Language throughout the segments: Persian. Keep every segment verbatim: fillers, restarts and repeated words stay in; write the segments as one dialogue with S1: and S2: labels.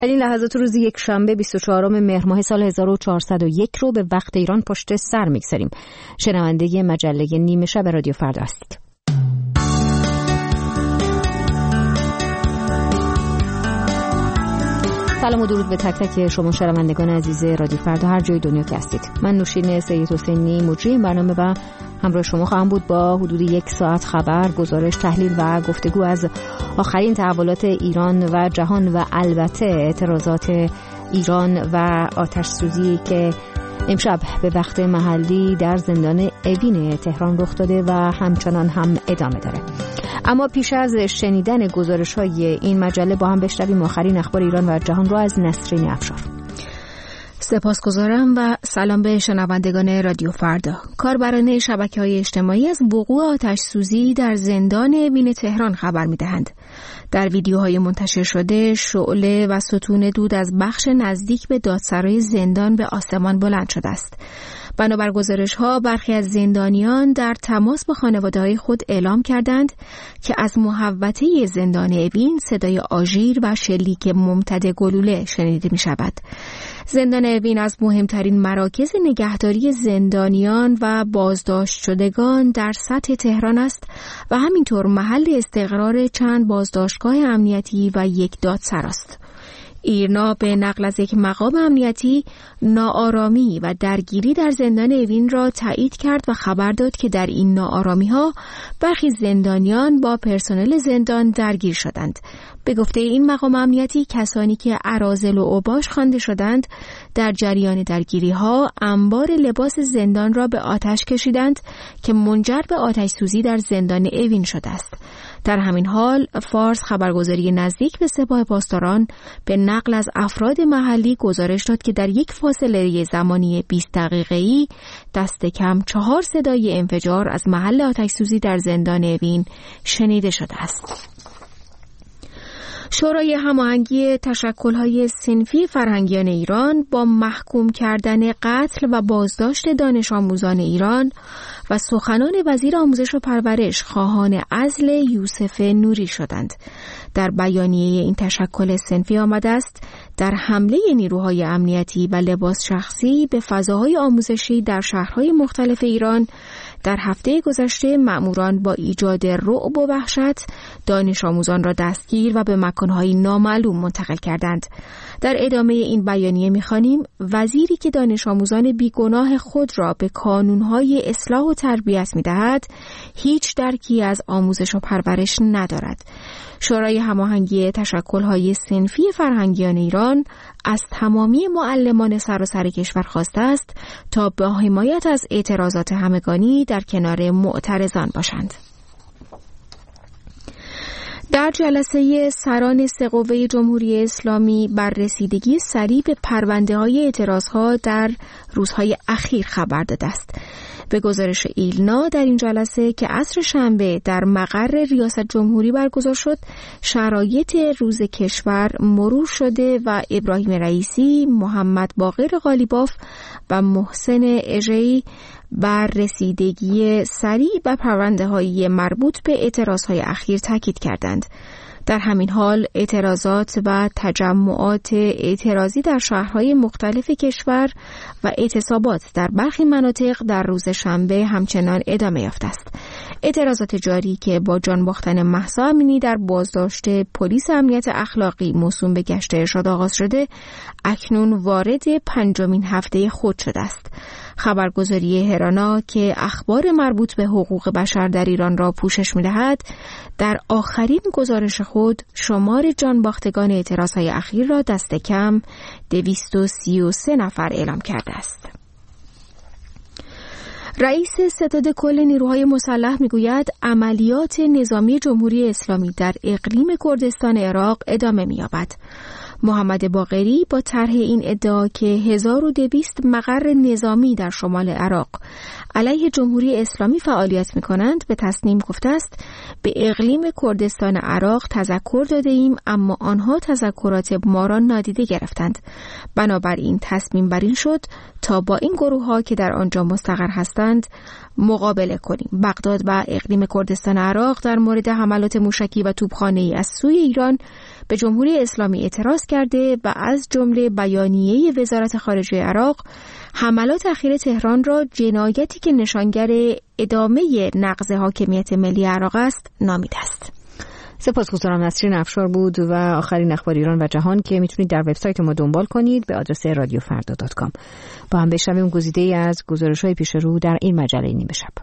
S1: در این لحظات روز یک شنبه بیست و چهارم مهر ماه سال هزار و چهارصد و یک رو به وقت ایران پشت سر می‌گذاریم. شنونده مجله نیمه شب رادیو فردا هستید. سلام و درود به تک تک شما شنوندگان عزیز رادیو فردا هر جای دنیا که هستید. من نوشین سید حسینی مجری این برنامه و همراه شما خواهم بود با حدود یک ساعت خبر، گزارش، تحلیل و گفتگو از آخرین تحولات ایران و جهان و البته اعتراضات ایران و آتش سوزی که امشب به وقت محلی در زندان اوین تهران رخ داده و همچنان هم ادامه داره. اما پیش از شنیدن گزارش‌های این مجله با هم بشنویم آخرین اخبار ایران و جهان را از نسرین افشار.
S2: سپاسگزارم و سلام به شنوندگان رادیو فردا. کاربران شبکه‌های اجتماعی از وقوع آتش سوزی در زندان اوین تهران خبر می‌دهند. در ویدیوهای منتشر شده شعله و ستون دود از بخش نزدیک به دادسرای زندان به آسمان بلند شده است. بنابر گزارش‌ها برخی از زندانیان در تماس با خانواده‌های خود اعلام کردند که از محوطه زندان اوین صدای آژیر و شلیک ممتد گلوله شنیده می‌شود. زندان اوین از مهمترین مراکز نگهداری زندانیان و بازداشت شدگان در سطح تهران است و همینطور محل استقرار چند بازداشتگاه امنیتی و یک دادسرا است. ایرنا به نقل از یک مقام امنیتی ناآرامی و درگیری در زندان اوین را تایید کرد و خبر داد که در این ناآرامی‌ها برخی زندانیان با پرسنل زندان درگیر شدند. به گفته این مقام امنیتی کسانی که اراذل و اوباش خوانده شدند در جریان درگیری‌ها انبار لباس زندان را به آتش کشیدند که منجر به آتش سوزی در زندان اوین شده است. در همین حال فارس خبرگزاری نزدیک به سپاه پاسداران به نقل از افراد محلی گزارش داد که در یک فاصله زمانی بیست دقیقه‌ای دست کم چهار صدای انفجار از محل آتش سوزی در زندان اوین شنیده شده است. شورای هماهنگی تشکل‌های صنفی فرهنگیان ایران با محکوم کردن قتل و بازداشت دانش آموزان ایران و سخنان وزیر آموزش و پرورش خواهان عزل یوسف نوری شدند. در بیانیه این تشکل صنفی آمده است در حمله نیروهای امنیتی و لباس شخصی به فضاهای آموزشی در شهرهای مختلف ایران در هفته گذشته مأموران با ایجاد رعب و وحشت دانش آموزان را دستگیر و به مکانهای نامعلوم منتقل کردند. در ادامه این بیانیه می‌خوانیم وزیری که دانش آموزان بیگناه خود را به کانونهای اصلاح و تربیت می‌دهد هیچ درکی از آموزش و پرورش ندارد. شورای هماهنگی تشکل‌های صنفی فرهنگیان ایران از تمامی معلمان سراسر کشور خواسته است تا با حمایت از اعتراضات همگانی در کنار معترضان باشند. در جلسه سران سه قوه جمهوری اسلامی بر رسیدگی سریع به پرونده‌های اعتراضها در روزهای اخیر خبر داده است. به گزارش ایلنا در این جلسه که عصر شنبه در مقر ریاست جمهوری برگزار شد، شرایط روز کشور مرور شده و ابراهیم رئیسی، محمد باقر قالیباف و محسن اژه‌ای بر رسیدگی سریع به پرونده‌های مربوط به اعتراضهای اخیر تاکید کردند. در همین حال اعتراضات و تجمعات اعتراضی در شهرهای مختلف کشور و اعتصابات در برخی مناطق در روز شنبه همچنان ادامه یافته است. اعتراضات جاری که با جان باختن مهسا امینی در بازداشت پلیس امنیت اخلاقی موسوم به گشت ارشاد آغاز شده اکنون وارد پنجمین هفته خود شده است. خبرگزاری هرانا که اخبار مربوط به حقوق بشر در ایران را پوشش می‌دهد در آخرین گزارش خود شمار جانباختگان اعتراضهای اخیر را دست کم دویست و سی و سه نفر اعلام کرده است. رئیس ستاد کل نیروهای مسلح میگوید عملیات نظامی جمهوری اسلامی در اقلیم کردستان عراق ادامه می‌یابد. محمد باقری با طرح این ادعا که هزار و دویست مقر نظامی در شمال عراق علیه جمهوری اسلامی فعالیت می‌کنند به تصنیم گفته است به اقلیم کردستان عراق تذکر داده ایم اما آنها تذکرات ما را نادیده گرفتند. بنابراین تصمیم بر این شد تا با این گروه‌ها که در آنجا مستقر هستند مقابله کنیم. بغداد و اقلیم کردستان عراق در مورد حملات موشکی و توپخانه‌ای از سوی ایران به جمهوری اسلامی اعتراض کرده و از جمله بیانیه وزارت خارجه عراق حملات اخیر تهران را جنایتی که نشانگر ادامه نقض حاکمیت ملی عراق است نامیده است.
S1: سپاسگزارم. نسرین افشار بود و آخرین اخبار ایران و جهان که میتونید در وبسایت ما دنبال کنید به آدرس رادیو فردا دات کام. با هم بشنویم گزیده‌ای از گزارش‌های پیش رو در این مجله نیمه شب.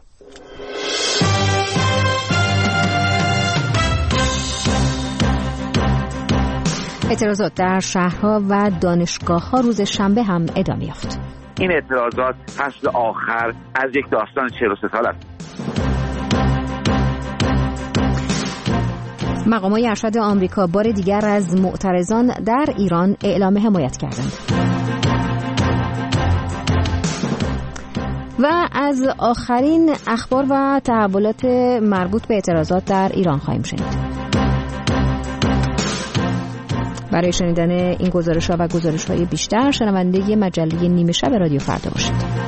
S1: اعتراضات در شهرها و دانشگاه‌ها روز شنبه هم ادامه یافت.
S3: این اعتراضات فصل آخر از یک داستان چهل و سه سال است.
S1: مقامات ارشد آمریکا بار دیگر از معترضان در ایران اعلام حمایت کردند. و از آخرین اخبار و تحولات مربوط به اعتراضات در ایران خواهیم شنید. برای شنیدن این گزارش‌ها و گزارش‌های بیشتر شنونده مجله نیمه شب رادیو فردا باشید.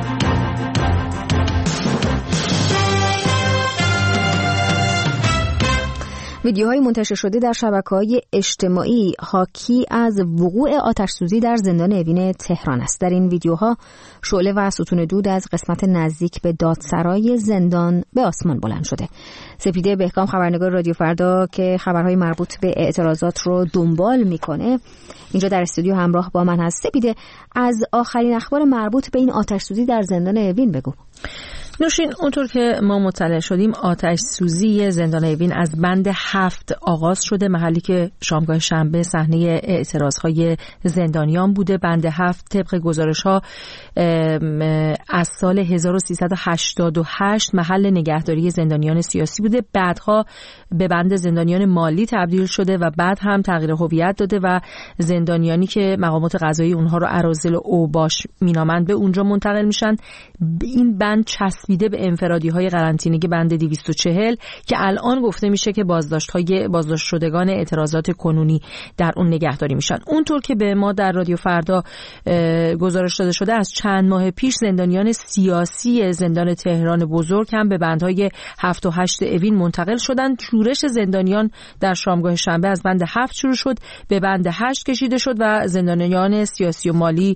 S1: ویدیوهای منتشر شده در شبکه‌های اجتماعی حاکی از وقوع آتش‌سوزی در زندان اوین تهران است. در این ویدیوها شعله و ستون دود از قسمت نزدیک به دادسرای زندان به آسمان بلند شده. سپیده بهکام خبرنگار رادیو فردا که خبرهای مربوط به اعتراضات رو دنبال میکنه اینجا در استودیو همراه با من هست. سپیده، از آخرین اخبار مربوط به این آتش‌سوزی در زندان اوین بگو.
S4: نوشین، اونطور که ما مطلع شدیم آتش سوزی زندان اوین از بند هفت آغاز شده، محلی که شامگاه شنبه صحنه اعتراضهای زندانیان بوده. بند هفت طبق گزارش‌ها از سال هزار و سیصد و هشتاد و هشت محل نگهداری زندانیان سیاسی بوده، بعدها به بند زندانیان مالی تبدیل شده و بعد هم تغییر هویت داده و زندانیانی که مقامات قضایی اونها رو اراذل و اوباش مینامند به اونجا منتقل میشن. این بند چسبیده به انفرادی‌های قرنطینگی بند دویست و چهل که الان گفته میشه که بازداشت‌های بازداشت شدگان اعتراضات کنونی در اون نگهداری میشن. اونطور که به ما در رادیو فردا گزارش داده شده از چند ماه پیش زندانیان سیاسی زندان تهران بزرگ هم به بندهای هفت و هشت اوین منتقل شدند. شورش زندانیان در شامگاه شنبه از بند هفت شروع شد، به بند هشت کشیده شد و زندانیان سیاسی و مالی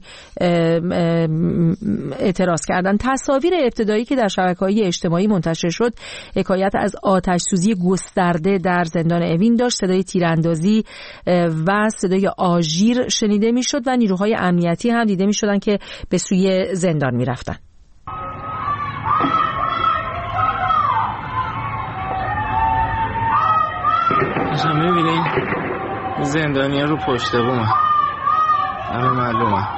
S4: اعتراض کردند. تصاویر ابتدایی که در شبکه‌های اجتماعی منتشر شد حکایت از آتش سوزی گسترده در زندان اوین داشت. صدای تیراندازی و صدای آژیر شنیده میشد و نیروهای امنیتی هم دیده میشدن که به سوی زندان میرفتن.
S5: شما میبینید زندانی‌ها رو پشت بومن، همه معلومه.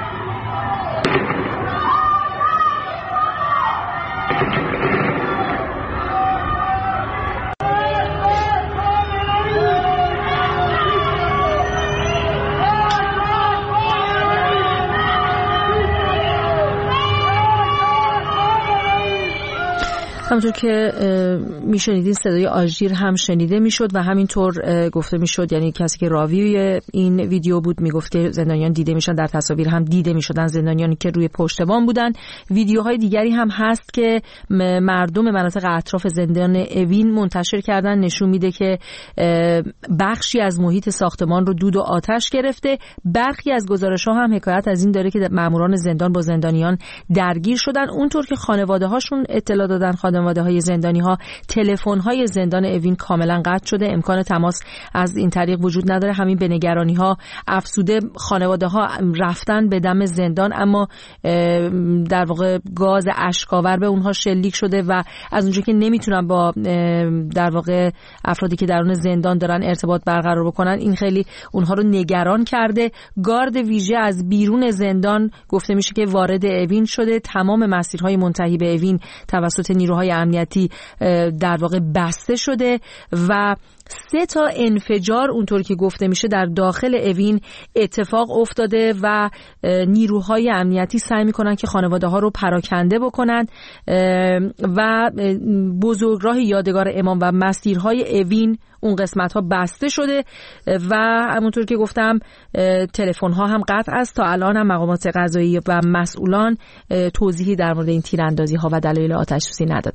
S4: همونطور که میشنیدین صدای آژیر هم شنیده میشد و همینطور گفته میشد، یعنی کسی که راوی این ویدیو بود میگفت که زندانیان دیده میشن، در تصاویر هم دیده میشدن زندانیانی که روی پشت بام بودن. ویدیوهای دیگری هم هست که مردم مناطق اطراف زندان اوین منتشر کردن، نشون میده که بخشی از محیط ساختمان رو دود و آتش گرفته. برخی از گزارش‌ها هم حکایت از این داره که ماموران زندان با زندانیان درگیر شدن. اونطور که خانواده هاشون اطلاع دادن، خانواده های زندانی ها تلفن های زندان اوین کاملا قطع شده، امکان تماس از این طریق وجود نداره. همین به نگرانی ها افزوده. خانواده ها رفتن به دم زندان اما در واقع گاز اشک‌آور به اونها شلیک شده و از اونجا که نمیتونن با در واقع افرادی که درون زندان دارن ارتباط برقرار بکنن، این خیلی اونها رو نگران کرده. گارد ویژه از بیرون زندان گفته میشه که وارد اوین شده. تمام مسیرهای منتهی به اوین توسط نیروهای امنیتی در واقع بسته شده و سه تا انفجار اونطور که گفته میشه در داخل اوین اتفاق افتاده و نیروهای امنیتی سعی میکنن که خانواده ها رو پراکنده بکنن و بزرگراه یادگار امام و مسیرهای اوین اون قسمت ها بسته شده و همونطور که گفتم تلفن ها هم قطع است. تا الان هم مقامات قضایی و مسئولان توضیحی در مورد این تیراندازی ها و دلایل آتش سوزی ندادن.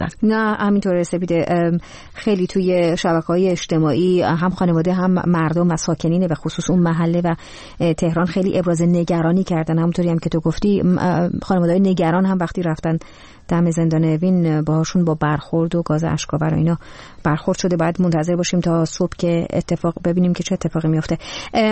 S1: نه همینطوره سپیده، خیلی توی شبکه‌های اجتماعی هم خانواده هم مردم و ساکنین به خصوص اون محله و تهران خیلی ابراز نگرانی کردن. همونطوری هم که تو گفتی خانواده‌های نگران هم وقتی رفتن دم زندان اوین باهاشون با برخورد و گاز اشک‌آور و اینا برخورد شده. باید منتظر باشیم تا صبح که اتفاق ببینیم که چه اتفاقی میفته.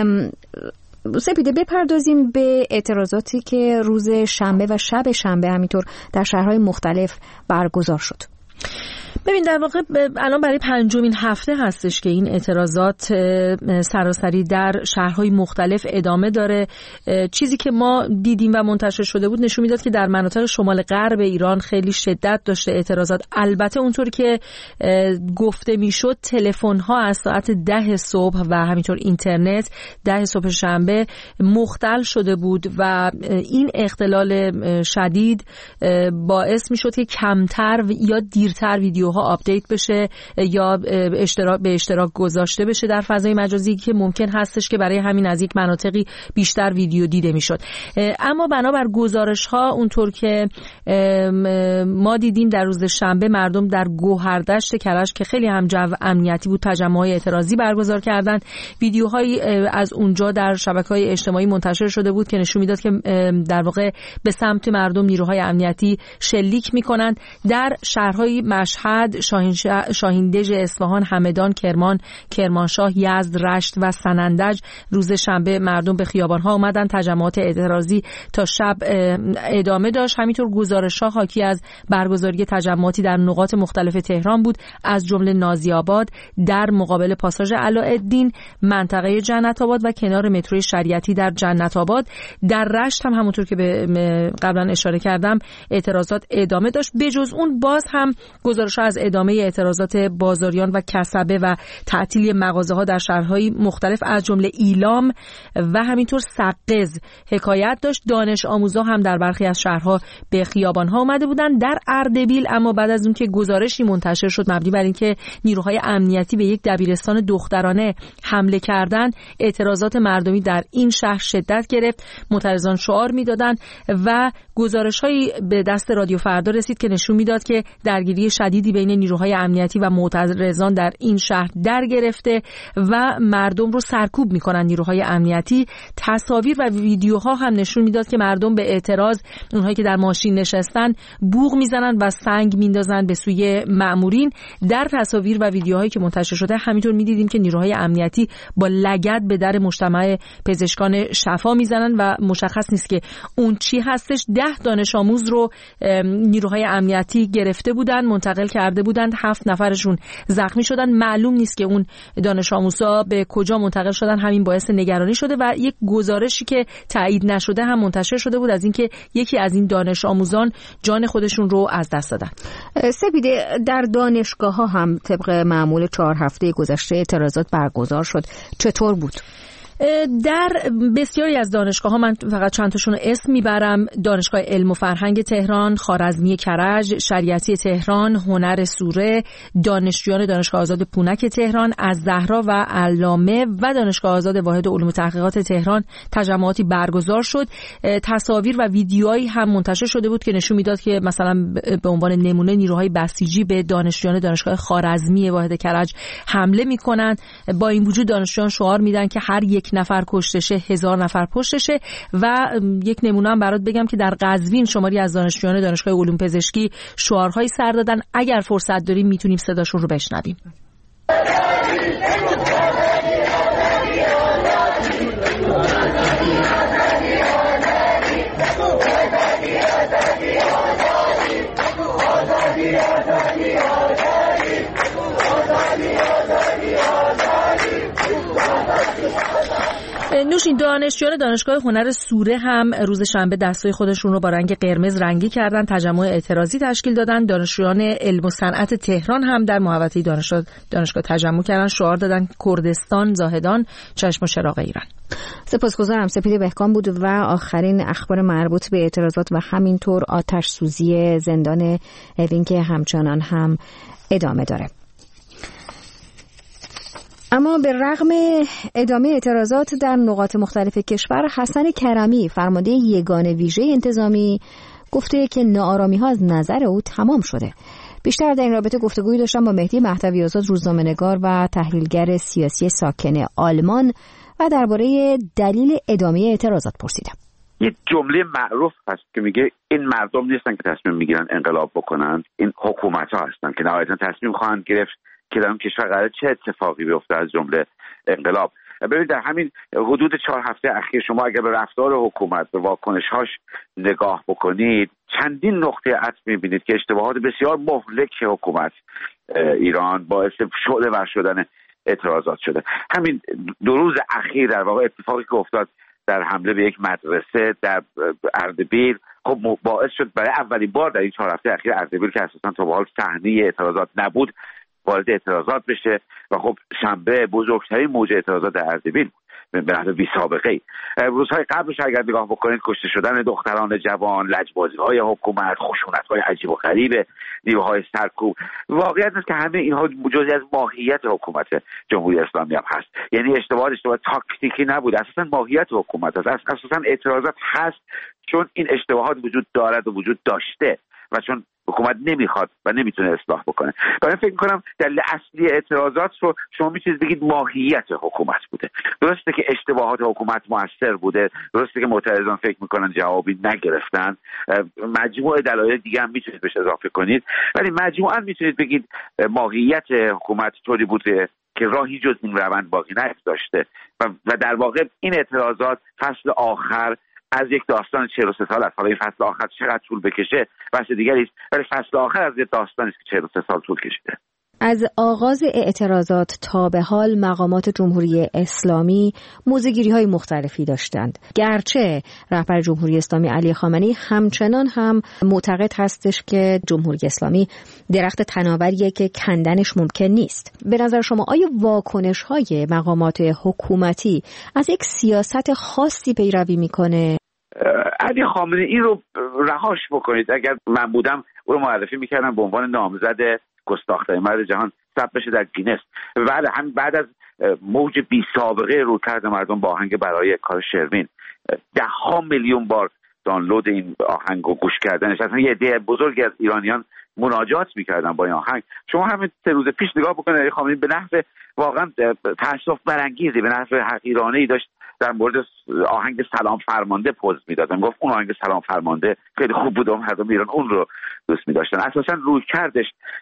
S1: سپیده بپردازیم به اعتراضاتی که روز شنبه و شب شنبه همینطور در شهرهای مختلف برگزار شد.
S4: ببین در واقع الان برای پنجمین هفته هستش که این اعتراضات سراسری در شهرهای مختلف ادامه داره. چیزی که ما دیدیم و منتشر شده بود نشون میداد که در مناطق شمال غرب ایران خیلی شدت داشته اعتراضات. البته اونطور که گفته میشد تلفن ها از ساعت ده صبح و همینطور اینترنت ده صبح شنبه مختل شده بود و این اختلال شدید باعث میشد که کمتر یا دیرتر ویدیوها آپدیت بشه یا اشتراک به اشتراک گذاشته بشه در فضای مجازی که ممکن هستش که برای همین از یک مناطقی بیشتر ویدیو دیده میشد. اما بنابر گزارش ها اونطور که ما دیدیم در روز شنبه مردم در گوهردشت کرج که خیلی هم جو امنیتی بود تجمعات اعتراضی برگزار کردند. ویدیوهایی از اونجا در شبکه‌های اجتماعی منتشر شده بود که نشون میداد که در واقع به سمت مردم نیروهای امنیتی شلیک میکنند. در شهرهای مشهد، شاهیندژ، اصفهان، همدان، کرمان، کرمانشاه، یزد، رشت و سنندج روز شنبه مردم به خیابان‌ها آمدند. تجمعات اعتراضی تا شب ادامه داشت. همینطور گزارش‌ها حاکی از برگزاری تجمعاتی در نقاط مختلف تهران بود، از جمله نازی‌آباد، در مقابل پاساژ علاءالدین، منطقه جنت آباد و کنار مترو شریعتی در جنت آباد. در رشت هم همونطور که به قبلا اشاره کردم اعتراضات ادامه داشت. بجز اون باز هم گزارش‌ها از ادامه اعتراضات بازاریان و کسبه و تعطیلی مغازه‌ها در شهرهای مختلف از جمله ایلام و همینطور سقز حکایت داشت. دانش آموزا هم در برخی از شهرها به خیابان‌ها اومده بودند. در اردبیل اما بعد از اون که گزارشی منتشر شد مبنی بر اینکه نیروهای امنیتی به یک دبیرستان دخترانه حمله کردند، اعتراضات مردمی در این شهر شدت گرفت. معترضان شعار می‌دادند و گزارش‌هایی به دست رادیو فردا رسید که نشون میداد که درگیری شدیدی بین نیروهای امنیتی و معترضان در این شهر در گرفته و مردم رو سرکوب میکنن نیروهای امنیتی. تصاویر و ویدیوها هم نشون میداد که مردم به اعتراض، اونهایی که در ماشین نشستن، بوق میزنن و سنگ میندازن به سوی مأمورین. در تصاویر و ویدیوهایی که منتشر شده همینطور میدیدیم که نیروهای امنیتی با لگد به در مجتمع پزشکان شفا میزنن و مشخص نیست که اون چی هستش. ده دانش آموز رو نیروهای امنیتی گرفته بودن، منتقل کرده بودند. هفت نفرشون زخمی شدن. معلوم نیست که اون دانش آموزا به کجا منتقل شدن. همین باعث نگرانی شده و یک گزارشی که تایید نشده هم منتشر شده بود از اینکه یکی از این دانش آموزان جان خودشون رو از دست دادن.
S1: سپیده در دانشگاه ها هم طبق معمول چهار هفته گذشته اعتراضات برگزار شد. چطور بود؟
S4: در بسیاری از دانشگاه ها، من فقط چند تاشون رو اسم میبرم: دانشگاه علم و فرهنگ تهران، خوارزمی کرج، شریعتی تهران، هنر سوره، دانشجویان دانشگاه آزاد پونک تهران، الزهرا و علامه و دانشگاه آزاد واحد علوم و تحقیقات تهران تجمعاتی برگزار شد. تصاویر و ویدیوهایی هم منتشر شده بود که نشون میداد که مثلا به عنوان نمونه نیروهای بسیجی به دانشجویان دانشگاه خوارزمی واحد کرج حمله میکنند. با این وجود دانشجویان شعار میدن که هر یک نفر کشتشه هزار نفر پشتشه. و یک نمونه هم برات بگم که در قزوین شماری از دانشجویان دانشگاه علوم پزشکی شعارهایی سر دادن. اگر فرصت داریم میتونیم صداشون رو بشنویم. نوشین دانشجویان دانشگاه هنر سوره هم روز شنبه دستای خودشون رو با رنگ قرمز رنگی کردن، تجمع اعتراضی تشکیل دادن. دانشجویان علم و صنعت تهران هم در محوطه دانشگاه دانشگاه تجمع کردن، شعار دادن کردستان زاهدان، چشم و چراغ ایران.
S1: سپاسگزارم. سپید بهکام بود و آخرین اخبار مربوط به اعتراضات و همینطور آتش سوزی زندان اوین که همچنان هم ادامه داره. اما به رغم ادامه اعتراضات در نقاط مختلف کشور، حسن کرمی فرمانده یگان ویژه انتظامی گفته که ناآرامی ها از نظر او تمام شده. بیشتر در این رابطه گفتگویی داشتم با مهدی مهدوی آزاد، روزنامه‌نگار و تحلیلگر سیاسی ساکن آلمان و درباره دلیل ادامه اعتراضات پرسیدم.
S3: یه جمله معروف هست که میگه این مردم نیستن که تصمیم میگیرن انقلاب بکنن، این حکومت‌ها هستن که نهایتاً تصمیم خواهند گرفت که در اون کشور قراره چه اتفاقی بیفته، از جمله انقلاب. ببینید در همین حدود چهار هفته اخیر شما اگر به رفتار حکومت، به واکنش‌هاش نگاه بکنید، چندین نقطه عطف می‌بینید که اشتباهات بسیار مهلک حکومت ایران باعث شعله‌ور شدن اعتراضات شده. همین دو روز اخیر در واقع اتفاقی که افتاد در حمله به یک مدرسه در اردبیل، خب باعث شد برای اولین بار در این چهار هفته اخیر اردبیل که اساساً تا به حال صحنه اعتراضات نبود وارد اعتراضات بشه و خب شنبه بزرگترین موج اعتراضات در اردبیل به نحو بی سابقه ای. روزهای قبلش اگر نگاه بکنید کشته شدن دختران جوان، لجبازی‌های حکومت، خشونت‌های عجیب و غریب نیروهای سرکوب، واقعیت است که همه اینها جزئی از ماهیت حکومت جمهوری اسلامی هم هست. یعنی اشتباهات اشتباه تاکتیکی نبود، اساساً ماهیت حکومت است. اساساً اعتراضات هست چون این اشتباهات وجود دارد و وجود داشته و چون حکومت نمیخواد و نمیتونه اصلاح بکنه. برای فکر میکنم دلیل اصلی اعتراضات رو شما میتونید بگید ماهیت حکومت بوده. درسته که اشتباهات حکومت موثر بوده، درسته که معترضان فکر میکنن جوابی نگرفتن، مجموعه دلایل دیگه هم میتونید بهش اضافه کنید، ولی مجموعاً میتونید بگید ماهیت حکومت طوری بوده که راهی جز این روند باقی نگذاشته و, و در واقع این اعتراضات فصل آخر از یک داستان چهل و سه سال است. حالا این فصل آخر چقدر طول بکشه بحث دیگری است، ولی فصل آخر از یک داستانی است که چهل و سه سال طول کشیده.
S1: از آغاز اعتراضات تا به حال مقامات جمهوری اسلامی موضع‌گیری‌های مختلفی داشتند، گرچه رهبر جمهوری اسلامی علی خامنه‌ای همچنان هم معتقد هستش که جمهوری اسلامی درخت تناوریه که کندنش ممکن نیست. به نظر شما آیا واکنش‌های مقامات حکومتی از یک سیاست خاصی پیروی میکنه؟
S3: علی خامنه‌ای رو رهاش بکنید. اگر من بودم او رو معرفی میکردم به عنوان نامزد گستاخ‌ترین مرد جهان، ثبت بشه در گینس. بعد هم بعد از موج بی سابقه رویکرد مردم با آهنگ برای کار شروین، ده ها میلیون بار دانلود این آهنگ و گوش کردنش، اصلا یه عده بزرگی از ایرانیان مناجات میکردن با این آهنگ. شما همین سه روز پیش نگاه بکنید علی خامنه‌ای به نحو واقعا تأسف برانگیزی، به نحو حقیرانه‌ای داشت در مورد آهنگ سلام فرمانده پوز میدادن. گفت اون آهنگ سلام فرمانده خیلی خوب بود و مردم ایران اون رو دوست می‌داشتن. اساساً روی کردش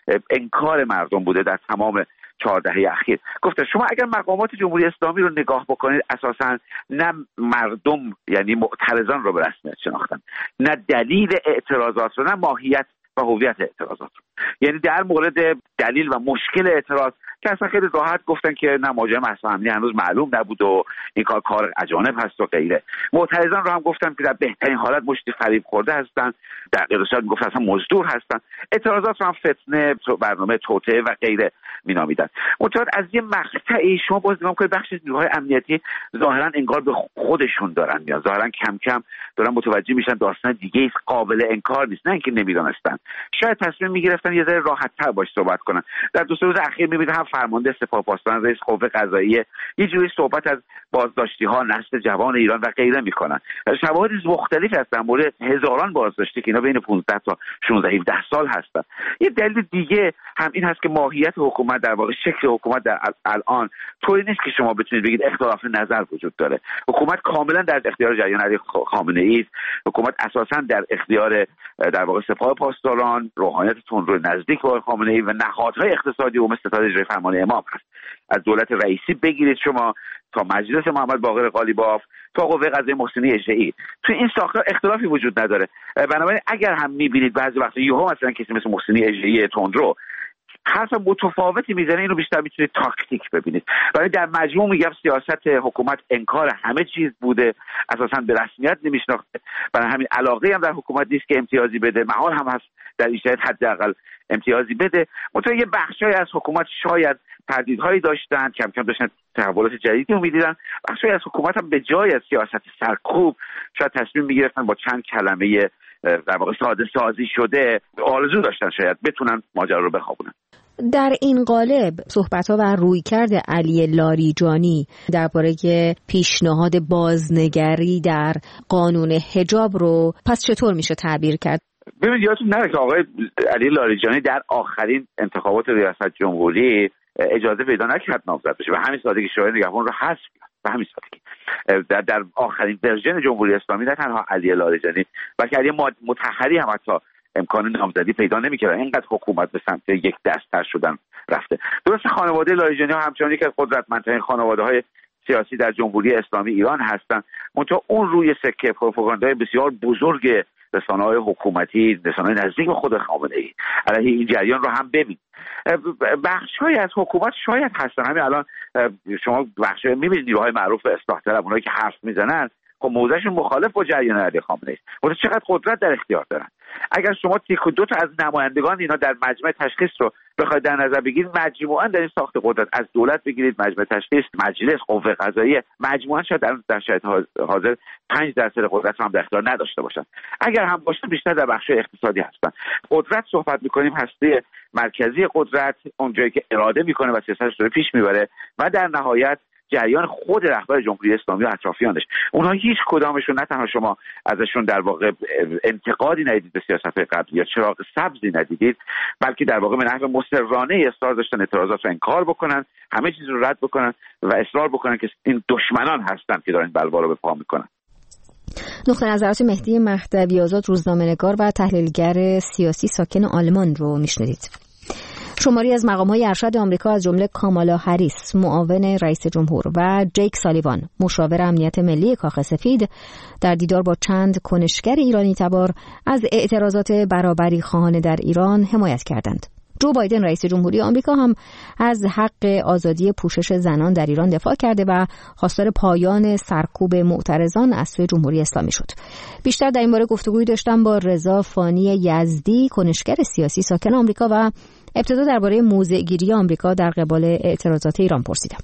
S3: انکار مردم بوده در تمام چهار دهه اخیر. گفت شما اگر مقامات جمهوری اسلامی رو نگاه بکنید، اساساً نه مردم یعنی معترضان رو به رسمیت شناختن، نه دلیل اعتراضات رو، نه ماهیت و هویت اعتراضات رو. یعنی در مورد دلیل و مشکل اعتراض که اصلا خیلی راحت گفتن که نه ماجرای مصرف امنی هنوز معلوم نبود و این کار کار اجانب هست و غیره. معترضان رو هم گفتن که در بهترین حالت مشتی فریب خورده هستن، در غیر صورت میگفت اصلا مزدور هستن. اعتراضات رو هم فتنه، برنامه توطئه و غیره مینامیدن. منتها از یه مقطعی شما باز نگاه کنید بخش از نیروهای امنیتی ظاهرا انگار به خودشون دارن میاد، ظاهرا کم کم دارن متوجه میشن داستان دیگه ایست، قابل انکار نیست، نه اینکه نمیدونستن. شاید تصمیم میگرفتن یه ذره راحت‌تر باش صحبت کنن. در دو سه روز اخیر میبینید هم فرمانده سپاه پاسداران، رئیس قوه قضاییه، یه جوری صحبت از بازداشتی‌ها نسل جوان ایران و غیره میکنن. شواهد مختلفی هستن مورد هزاران بازداشتی که اینا بین پانزده تا شانزده هفده سال هستن. یه دلیل دیگه هم این هست که ماهیت حکومت، در واقع شکل حکومت در الان طوری نیست که شما بتونید بگید اختلاف نظر وجود داره. حکومت کاملا در اختیار جریان علی خامنه‌ای است. حکومت اساسا در اختیار در واقع سپاه پاسداران، روحانیت تندرو نزدیک به خامنه‌ای و نهادهای اقتصادی و مثل ستاد اجرایی فرمان امام هست. از دولت رئیسی بگیرید شما تا مجلس محمد باقر قالیباف تا قوه قضاییه محسنی اجرایی، تو این ساختار اختلافی وجود نداره. بنابراین اگر هم می‌بینید بعضی وقتا یهو مثلا کسی مثل محسنی اجرایی تندرو حرف متفاوتی میزنه، اینو بیشتر میتونید تاکتیک ببینید. ولی در مجموع میگم سیاست حکومت انکار همه چیز بوده، اساسا به رسمیت نمیشناخته، برای همین علاقه هم در حکومت نیست که امتیازی بده، محال هم هست در این شرایط حداقل امتیازی بده. منتها یه بخشای از حکومت شاید تردیدهایی داشتن، کم کم داشتن تحولات جدیدی رو میدیدن. بخشای از حکومت هم به جای از سیاست سرکوب شاید تصمیم میگرفتن با چند کلمه در واقع ساده سازی شده آرزو داشتن شاید بتونن ماجرا رو بخوابونن.
S1: در این قالب صحبت‌ها و رویکرد علی لاریجانی درباره پیشنهاد بازنگری در قانون حجاب رو پس چطور میشه تعبیر کرد؟
S3: ببینید یادتون نره که آقای علی لاریجانی در آخرین انتخابات ریاست جمهوری اجازه پیدا نکرد نامزد بشه و همین سادگی شورای نگهبان رو حذف کرد. به همین سادگی در, در آخرین ورژن جمهوری اسلامی نه تنها علی لاریجانی بلکه علی مطهری هم حتی امکان نامزدی پیدا نمی‌کرد. اینقدر حکومت به سمت یک دست‌تر شدن رفته. درسته خانواده لاریجانی ها همچنان یکی از قدرتمندترین خانواده‌های سیاسی در جمهوری اسلامی ایران هستند، منتها اون روی سکه پروپاگاندای بسیار بزرگ رسانه‌های حکومتی، رسانه‌های نزدیک به خود خامنه‌ای علیه این جریان رو هم ببین. بخش‌هایی از حکومت شاید هستن، همین الان شما بخش‌های می‌بینید نیروهای معروف اصلاح طلب، اونایی که حرف میزنن خب موضعشون مخالف با جریان علیه خامنه‌ای است. ولی چقدر قدرت در اختیار دارن. اگر شما تیک و دو تا از نمایندگان اینا در مجمع تشخیص رو بخواید در نظر بگیرید، مجموعاً در این ساخت قدرت از دولت بگیرید، مجمع تشخیص، مجلس، قوه قضاییه، مجموعاً شاید در در شرایط حاضر پنج درصد قدرت رو هم در اختیار نداشته باشن. اگر هم باشن بیشتر در بخش اقتصادی هستن. قدرت صحبت می‌کنیم هسته مرکزی قدرت، اونجایی که اراده می‌کنه و سیاستش رو پیش میبره و در نهایت جریان خود رهبر جمهوری اسلامی و اطرافیانش. اونها هیچ کدامشون نه تنها شما ازشون در واقع انتقادی ندیدید به سیاست قبلی یا چراغ سبزی ندیدید، بلکه در واقع به نحو مصرانه اصرار داشتن اعتراضات رو انکار بکنن، همه چیز رو رد بکنن و اصرار بکنن که این دشمنان هستن که دارن بلوا رو به پا میکنن.
S1: نقطه نظرات مهدی مهدوی آزاد، روزنامه‌نگار و تحلیلگر سیاسی ساکن آلمان رو میشنوید. شماری از مقام‌های ارشد آمریکا از جمله کامالا هریس معاون رئیس جمهور و جیک سالیوان مشاور امنیت ملی کاخ سفید در دیدار با چند کنشگر ایرانی تبار از اعتراضات برابری خواهان در ایران حمایت کردند. جو بایدن رئیس جمهوری آمریکا هم از حق آزادی پوشش زنان در ایران دفاع کرده و خواستار پایان سرکوب معترضان از سوی جمهوری اسلامی شد. بیشتر در این باره گفتگوی داشتم با رضا فانی یزدی، کنشگر سیاسی ساکن آمریکا، و ابتدا درباره موضع‌گیری آمریکا در قبال اعتراضات ایران پرسیدم.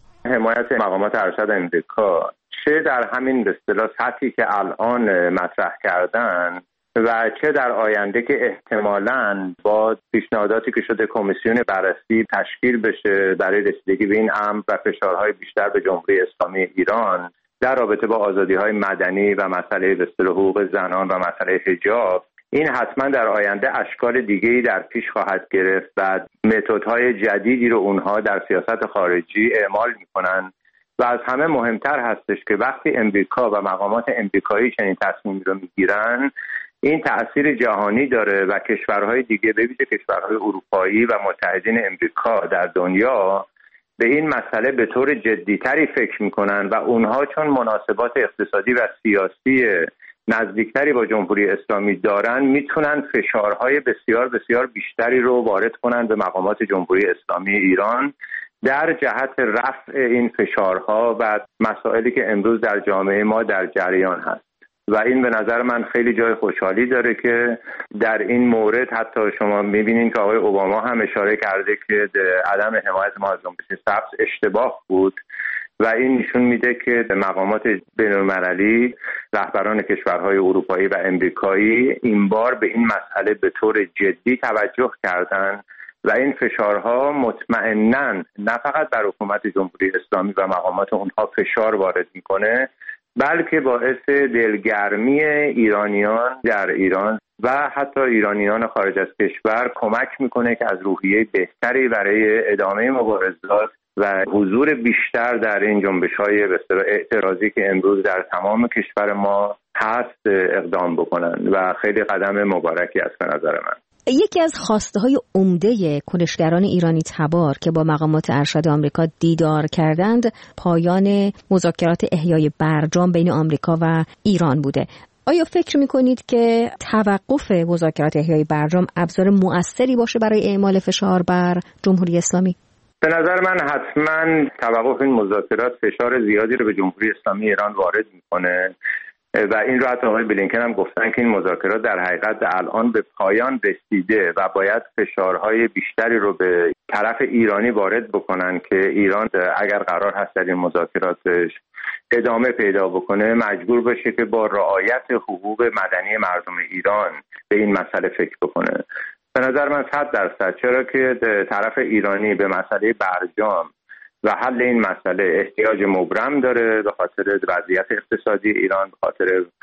S6: حمایت مقامات ارشد آمریکا چه در همین به اصطلاح سطحی که الان مطرح کردن و چه در آینده که احتمالاً با پیشنهاداتی که شده کمیسیون بررسی تشکیل بشه برای رسیدگی به این امر و فشارهای بیشتر به جمهوری اسلامی ایران در رابطه با آزادی‌های مدنی و مسئله به اصطلاح حقوق زنان و مسئله حجاب، این حتما در آینده اشکال دیگه‌ای در پیش خواهد گرفت و متدهای جدیدی رو اونها در سیاست خارجی اعمال می‌کنن و از همه مهمتر هستش که وقتی امریکا و مقامات امریکایی چنین تصمیمی رو می‌گیرن، این تأثیر جهانی داره و کشورهای دیگه به ویژه کشورهای اروپایی و متحدین امریکا در دنیا به این مسئله به طور جدیتری فکر میکنن و اونها چون مناسبات اقتصادی و سیاسی نزدیکتری با جمهوری اسلامی دارن میتونن فشارهای بسیار بسیار بیشتری رو وارد کنن به مقامات جمهوری اسلامی ایران در جهت رفع این فشارها و مسائلی که امروز در جامعه ما در جریان هست. و این به نظر من خیلی جای خوشحالی داره که در این مورد حتی شما میبینین که آقای اوباما هم اشاره کرده که عدم حمایت ما از جنبش سبز اشتباه بود و این نشون میده که مقامات بین‌المللی، رهبران کشورهای اروپایی و امریکایی این بار به این مسئله به طور جدی توجه کردن و این فشارها مطمئناً نه فقط بر حکومت جمهوری اسلامی و مقامات اونها فشار وارد میکنه، بلکه باعث دلگرمی ایرانیان در ایران و حتی ایرانیان خارج از کشور کمک میکنه که از روحیه بهتری برای ادامه مبارزات و حضور بیشتر در این جنبش‌های به اصطلاح اعتراضی که امروز در تمام کشور ما هست اقدام بکنن و خیلی قدم مبارکی است به نظر من.
S1: یکی از خواسته‌های عمده کنشگران ایرانی تبار که با مقامات ارشد آمریکا دیدار کردند پایان مذاکرات احیای برجام بین آمریکا و ایران بوده. آیا فکر می‌کنید که توقف مذاکرات احیای برجام ابزار مؤثری باشه برای اعمال فشار بر جمهوری اسلامی؟
S6: به نظر من حتما توقف این مذاکرات فشار زیادی رو به جمهوری اسلامی ایران وارد می‌کنه و این رو حتی آقای بلینکن هم گفتن که این مذاکرات در حقیقت الان به پایان رسیده و باید فشارهای بیشتری رو به طرف ایرانی وارد بکنن که ایران اگر قرار هست در این مذاکراتش ادامه پیدا بکنه مجبور بشه که با رعایت حقوق مدنی مردم ایران به این مسئله فکر بکنه. به نظر من صد درصد، چرا که طرف ایرانی به مسئله برجام و حل این مسئله احتیاج مبرم داره به خاطر وضعیت اقتصادی ایران، به خاطر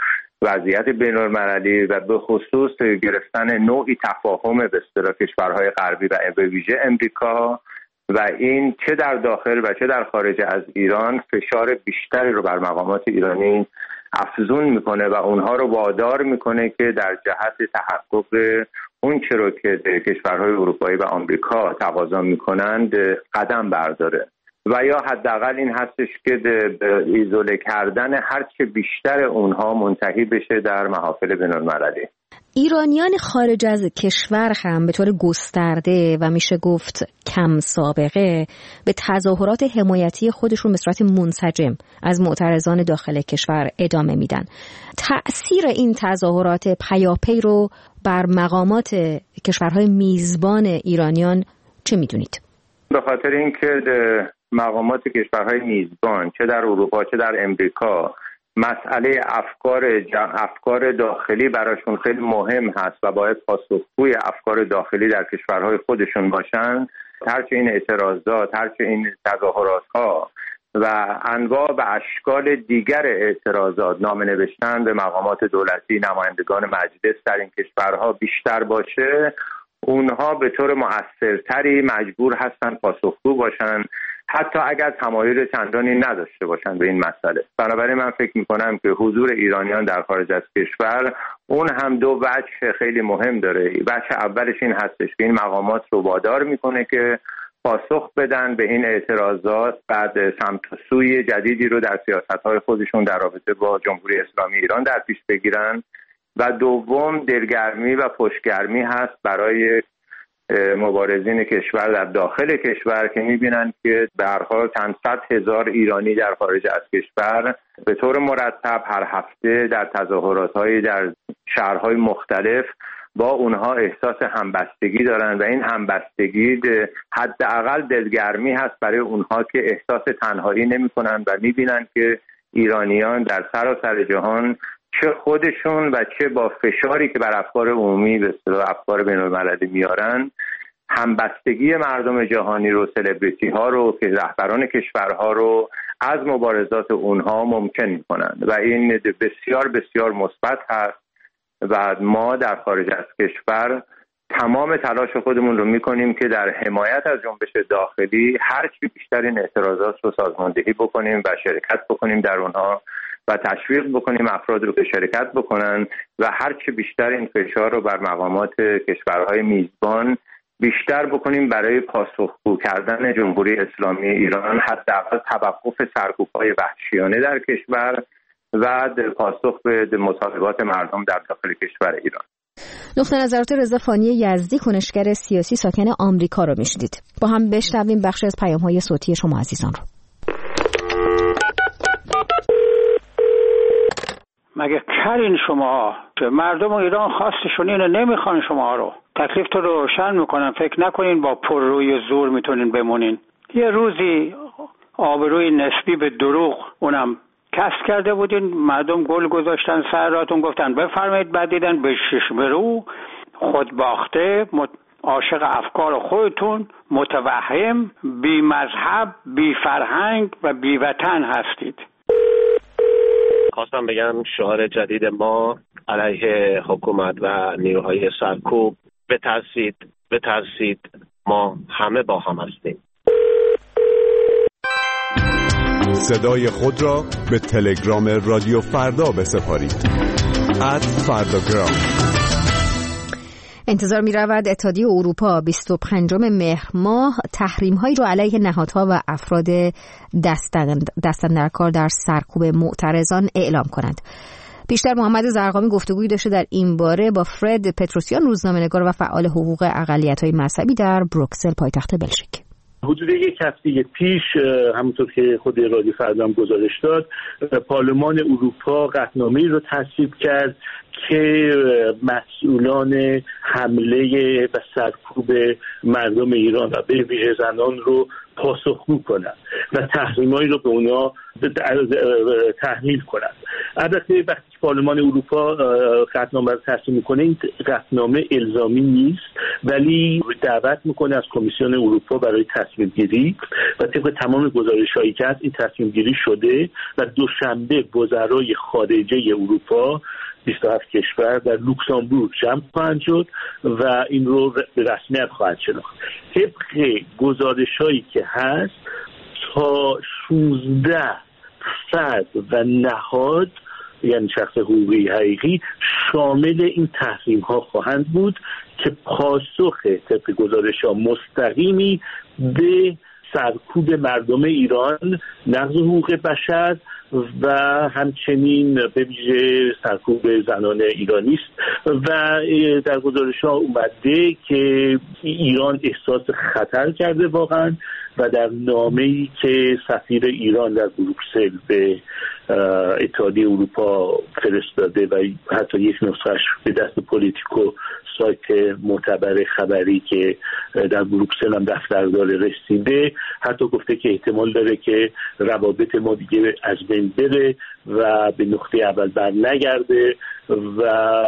S6: وضعیت بین‌المللی و به خصوص گرفتن نوعی تفاهم به اصطلاح کشورهای غربی و به ویژه امریکا و این چه در داخل و چه در خارج از ایران فشار بیشتری رو بر مقامات ایرانی افزون میکنه و اونها رو وادار میکنه که در جهت تحقق اون چه رو که کشورهای اروپایی و آمریکا تقاضا میکنند قدم برداره و یا حداقل این هستش که به ایزوله کردن هر چه بیشتر اونها منتهی بشه در محافل بین‌المللی.
S1: ایرانیان خارج از کشور هم به طور گسترده و میشه گفت کم سابقه به تظاهرات حمایتی خودشون به صورت منسجم از معترضان داخل کشور ادامه میدن. تأثیر این تظاهرات پیاپی رو بر مقامات کشورهای میزبان ایرانیان چه میدونید؟
S6: به خاطر اینکه مقامات کشورهای میزبان چه در اروپا چه در امریکا مسئله افکار افکار داخلی براشون خیلی مهم هست و باید پاسخگوی افکار داخلی در کشورهای خودشون باشن، هرچه این اعتراضات، هرچه این تظاهرات ها و انواع و اشکال دیگر اعتراضات، نامه نوشتن به مقامات دولتی، نمایندگان مجلس در این کشورها بیشتر باشه، اونها به طور مؤثرتری مجبور هستن پاسخگو باشن حتی اگر تمایل چندانی نداشته باشن به این مسئله. بنابراین من فکر میکنم که حضور ایرانیان در خارج از کشور اون هم دو وجه خیلی مهم داره. وجه اولش این هستش که این مقامات رو وادار میکنه که پاسخ بدن به این اعتراضات، بعد سمت و سوی جدیدی رو در سیاست‌های خودشون در رابطه با جمهوری اسلامی ایران در پیش بگیرن و دوم دلگرمی و پشتگرمی هست برای مبارزین کشور در داخل کشور که میبینن که به هر حال چند صد هزار ایرانی در خارج از کشور به طور مرتب هر هفته در تظاهرات‌های در شهرهای مختلف با اونها احساس همبستگی دارن و این همبستگی حداقل دلگرمی هست برای اونها که احساس تنهایی نمی‌کنن و میبینن که ایرانیان در سراسر جهان چه خودشون و چه با فشاری که بر افکار عمومی به اصطلاح افکار بین‌المللی میارن همبستگی مردم جهانی رو، سلبریتی ها رو که رهبران کشورها رو از مبارزات اونها ممکن میکنن و این بسیار بسیار مثبت هست و ما در خارج از کشور تمام تلاش خودمون رو میکنیم که در حمایت از جنبش داخلی هر چی بیشتر این اعتراضات رو سازماندهی بکنیم و شرکت بکنیم در اونها و تشویق بکنیم افراد رو که شرکت بکنن و هر چی بیشتر این فشار رو بر مقامات کشورهای میزبان بیشتر بکنیم برای پاسخگو کردن جمهوری اسلامی ایران، حداقل توقف سرکوب‌های وحشیانه در کشور و پاسخ به مطالبات مردم در داخل کشور ایران.
S1: نقطه نظرات رضا فانی یزدی، کنشگر سیاسی ساکن آمریکا رو میشنید. با هم بشنویم بخش از پیام‌های صوتی شما عزیزان رو.
S7: مگه کرین شما که مردم ایران خواستشون اینو نمیخوان شما رو تکلیف تو روشن میکنن، فکر نکنین با پرروی زور میتونین بمونین. یه روزی آبروی نسبی به دروغ اونم کسب کرده بودین، مردم گل گذاشتن سر راتون، گفتن بفرمایید، بعد دیدن به شش برو خود باخته، عاشق افکار خودتون، متوهم، بی مذهب، بی فرهنگ و بی وطن هستید.
S8: خواستم بگم شعار جدید ما علیه حکومت و نیروهای سرکوب بترسید بترسید ما همه با هم هستیم.
S9: صدای خود را به تلگرام رادیو فردا بسپارید. ات فرداگرام.
S1: انتظار می رود اتحادیه اروپا بیست و پنجم مهر ماه تحریم هایی رو علیه نهادها و افراد دستاندرکار در سرکوب معترضان اعلام کنند. پیشتر محمد زرقامی گفتگویی داشته در این باره با فرد پتروسیان، روزنامه‌نگار و فعال حقوق اقلیت‌های مذهبی در بروکسل، پایتخت بلژیک.
S10: حدود یک هفته پیش همونطور که خود رادیو فردا هم گزارش داد، پارلمان اروپا قطعنامه‌ای رو تصویب کرد که مسئولان حمله و سرکوب مردم ایران و به ویژه زنان رو پاسخگو کنند و تحریمایی رو به اونا تحمیل کنند. البته وقتی که پارلمان اروپا قطعنامه رو تصویب میکنه، این قطعنامه الزامی نیست، ولی دعوت میکنه از کمیسیون اروپا برای تصمیم گیری و طبق تمام گزارش‌هایی که هست این تصمیم گیری شده و دوشنبه وزرای خارجه اروپا بیست و هفت کشور در لوکزامبورگ جمع خواهند شد و این رو به رسمیت خواهند شناخت. طبق گزارش‌هایی که هست تا شانزده فرد و نهاد یعنی شخص حقوقی حقیقی شامل این تحریم ها خواهند بود که پاسخ طبق گزارش ها مستقیمی به سرکوب مردم ایران، نقض حقوق بشر و همچنین به ویژه سرکوب زنان ایرانی است و در گزارش ها اومده که ایران احساس خطر کرده واقعا و در نامه‌ای که سفیر ایران در بروکسل به اتحادیه اروپا فرستاده و حتی یک نسخه‌اش به دست پولیتیکو سایت معتبر خبری که در بروکسل هم دفتر داره رسیده، حتی گفته که احتمال داره که روابط ما دیگه از بین بره و به نقطه اول بر نگرده و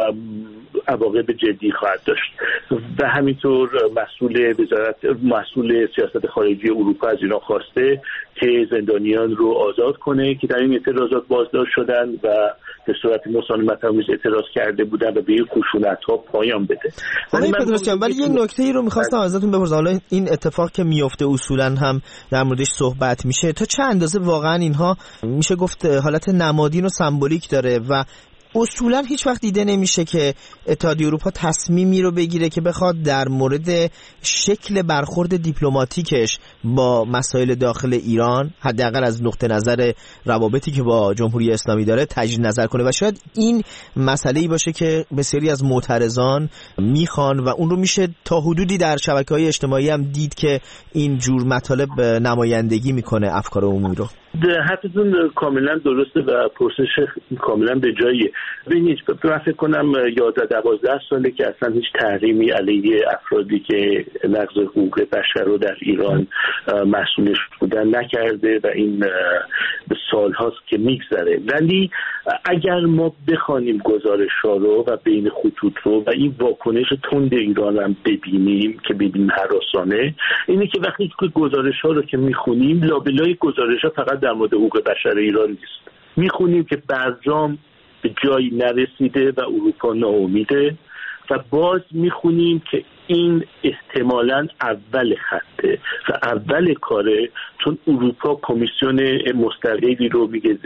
S10: عواقب جدی خواهد داشت. و همینطور مسئول وزارت مسئول سیاست خارجی اروپا از ایران خواسته که زندانیان رو آزاد کنه که در این اعتراضات بازداشت شدن و به صورت مسالمت‌آمیز اعتراض کرده بودن و به این خشونت‌ها پایان بده.
S11: ولی پدرسیان ولی یک نکته‌ای رو می‌خواستم ازتون بپرسم، حالا این اتفاق که میفته اصولاً هم در موردش صحبت میشه، تا چه اندازه واقعاً اینها میشه گفت حالت نمادین و سمبولیک داره و اصولا هیچ وقت دیده نمیشه که اتحادیه اروپا تصمیمی رو بگیره که بخواد در مورد شکل برخورد دیپلماتیکش با مسائل داخل ایران، حداقل از نقطه نظر روابطی که با جمهوری اسلامی داره، تجدید نظر کنه و شاید این مسئله‌ای باشه که بسیاری از معترضان میخوان و اون رو میشه تا حدودی در شبکه‌های اجتماعی هم دید که این جور مطالب نمایندگی میکنه افکار عمومی رو.
S10: حرفتون کاملا درسته و پرسش کاملا به جاییه. ببینید من فکر کنم یازده دوازده ساله که اصلا هیچ تحریمی علیه افرادی که نقض حقوق بشر رو در ایران مسئولش بودن نکرده و این سالهاست که میگذره. ولی اگر ما بخوانیم گزارش ها رو و بین خطوط رو و این واکنش تند ایران هم ببینیم که ببینیم هراسانه، اینه که وقتی که گزارش ها رو که میخونیم لابلای گزارش ها فقط در مورد حقوق بشر ایران نیست. میخونیم که برجام به جایی نرسیده و اروپا ناامیده و باز میخونیم که این احتمالاً اول خطه و اول کاره، چون اروپا کمیسیون مستقلی رو میگه